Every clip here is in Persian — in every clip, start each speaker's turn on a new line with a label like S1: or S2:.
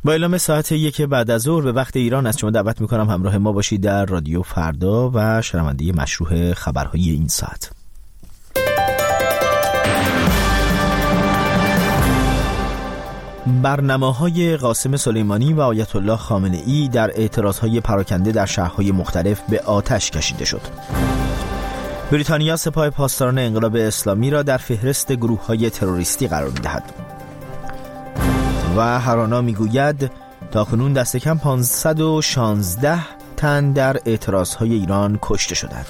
S1: با اعلام ساعت 1 بعد از ظهر به وقت ایران از شما دعوت میکنم همراه ما باشید در رادیو فردا و شنونده مشروع خبرهای این ساعت. برنامه‌های قاسم سلیمانی و آیت الله خامنه‌ای در اعتراضهای پراکنده در شهرهای مختلف به آتش کشیده شد. بریتانیا سپاه پاسداران انقلاب اسلامی را در فهرست گروه‌های تروریستی قرار می‌دهد. و هرانا میگوید تاکنون دست کم 516 تن در اعتراضهای ایران کشته شدند.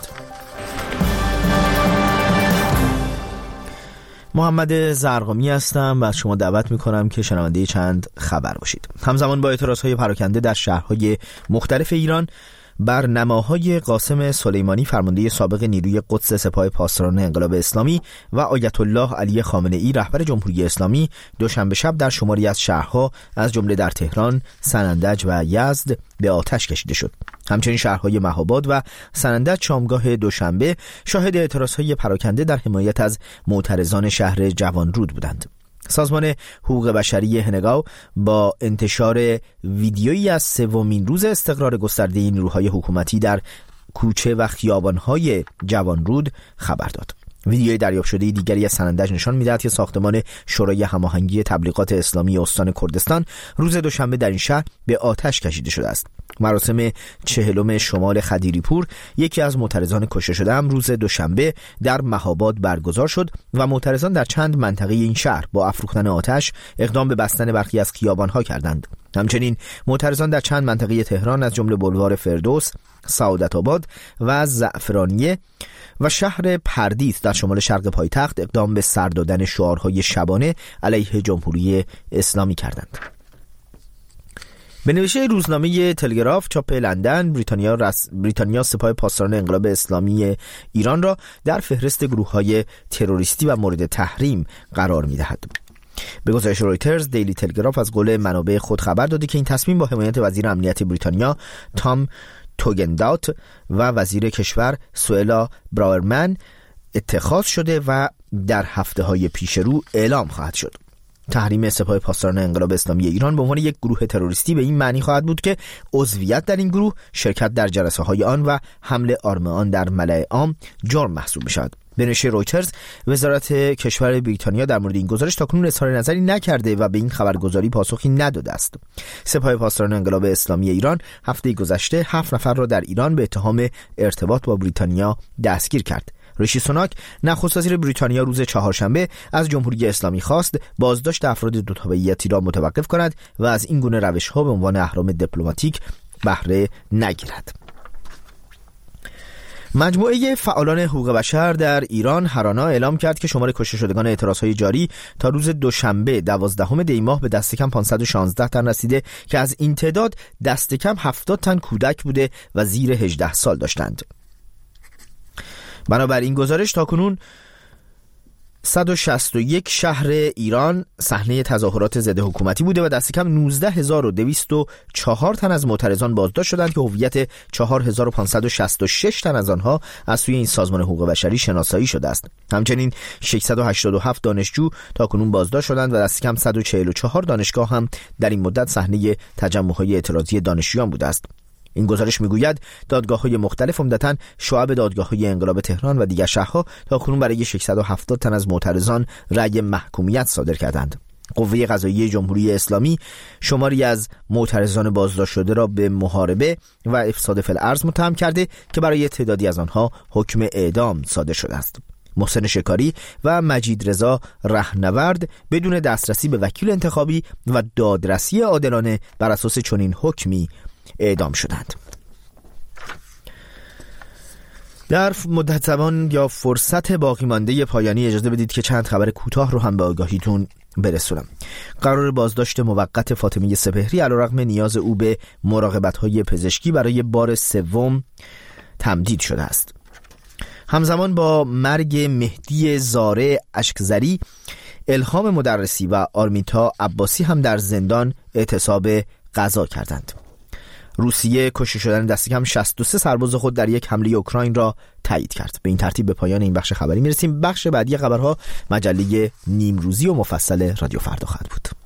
S1: محمد زرقامی هستم و از شما دعوت میکنم که شنونده چند خبر باشید. همزمان با اعتراضهای پراکنده در شهرهای مختلف ایران، برنماهای قاسم سلیمانی فرمانده سابق نیروی قدس سپاه پاسداران انقلاب اسلامی و آیت الله علی خامنه‌ای رهبر جمهوری اسلامی دوشنبه شب در شماری از شهرها از جمله در تهران، سنندج و یزد به آتش کشیده شد. همچنین شهرهای مهاباد و سنندج شامگاه دوشنبه شاهد اعتراضهای پراکنده در حمایت از معترضان شهر جوانرود بودند. سازمان حقوق بشری هنگاو با انتشار ویدیویی از سومین روز استقرار گسترده نیروهای حکومتی در کوچه و خیابان‌های جوانرود خبر داد. ویدیوی دریافت شده دیگری از سنندج نشان می‌دهد که ساختمان شورای هماهنگی تبلیغات اسلامی استان کردستان روز دوشنبه در این شهر به آتش کشیده شده است. مراسم 40 شمال خدیریپور، یکی از معترضان کشته شده هم روز دوشنبه در مهاباد برگزار شد و معترضان در چند منطقه این شهر با افروختن آتش اقدام به بستن برخی از خیابان‌ها کردند. همچنین معترضان در چند منطقه تهران از جمله بلوار فردوس، سعادت آباد و زعفرانیه و شهر پردیس در شمال شرق پایتخت اقدام به سر دادن شعارهای شبانه علیه جمهوری اسلامی کردند. به نوشته روزنامه تلگراف چاپ لندن، بریتانیا سپاه پاسداران انقلاب اسلامی ایران را در فهرست گروه‌های تروریستی و مورد تحریم قرار می‌دهد. به گزارش رویترز، دیلی تلگراف از قول منابع خود خبر داده که این تصمیم با حمایت وزیر امنیت بریتانیا تام توگندات و وزیر کشور سوئلا براورمن اتخاذ شده و در هفته‌های پیش رو اعلام خواهد شد. تحریم سپاه پاسداران انقلاب اسلامی ایران به عنوان یک گروه تروریستی به این معنی خواهد بود که عضویت در این گروه، شرکت در جلسه‌های آن و حمل آرم آن در ملأ عام جرم محسوب می‌شود. به نشر رویترز، وزارت کشور بریتانیا در مورد این گزارش تاکنون اظهار نظری نکرده و به این خبرگزاری پاسخی نداده است. سپاه پاسداران انقلاب اسلامی ایران هفته گذشته 7 نفر را در ایران به اتهام ارتباط با بریتانیا دستگیر کرد. ریشی سوناک، نخست وزیر بریتانیا، روز چهارشنبه از جمهوری اسلامی خواست بازداشت افراد دو تابعیتی را متوقف کند و از این گونه روش‌ها به عنوان اهرام دیپلماتیک بهره نگیرد. مجموعه فعالان حقوق بشر در ایران هرانا اعلام کرد که شمار کشته شدگان اعتراضهای جاری تا روز دوشنبه 12 دی ماه به دست کم 516 تن رسیده که از این تعداد دست کم 70 تن کودک بوده و زیر 18 سال داشتند. بنابراین گزارش تاکنون 161 شهر ایران صحنه تظاهرات ضد حکومتی بوده و دست کم 19204 تن از معترضان بازداشت شدند که هویت 4566 تن از آنها از سوی این سازمان حقوق بشری شناسایی شده است. همچنین 687 دانشجو تاکنون بازداشت شدند و دست کم 144 دانشگاه هم در این مدت صحنه تجمع‌های اعتراضی دانشجویان بوده است. این گزارش میگوید دادگاه‌های مختلف عمدتاً شعب دادگاه‌های انقلاب تهران و دیگر شهرها تاکنون برای 670 تن از معترضان رأی محکومیت صادر کردند. قوه قضاییه جمهوری اسلامی شماری از معترضان بازداشت شده را به محاربه و افساد فی الارض متهم کرده که برای تعدادی از آنها حکم اعدام صادر شده است. محسن شکاری و مجید رضا رهنورد بدون دسترسی به وکیل انتخابی و دادرسی عادلانه بر اساس چنین حکمی اعدام شدند. در مدت زمان یا فرصت باقی مانده پایانی اجازه بدید که چند خبر کوتاه رو هم به آگاهیتون برسونم. قرار بازداشت موقت فاطمه سپهری علیرغم نیاز او به مراقبت‌های پزشکی برای بار سوم تمدید شده است. همزمان با مرگ مهدی زاره اشکزری، الهام مدرسی و آرمیتا عباسی هم در زندان اعتصاب غذا کردند. روسیه کشته شدن دست کم 63 سرباز خود در یک حمله اوکراین را تایید کرد. به این ترتیب به پایان این بخش خبری میرسیم. بخش بعدی خبرها مجله نیمروزی و مفصل رادیو فردا خواهد بود.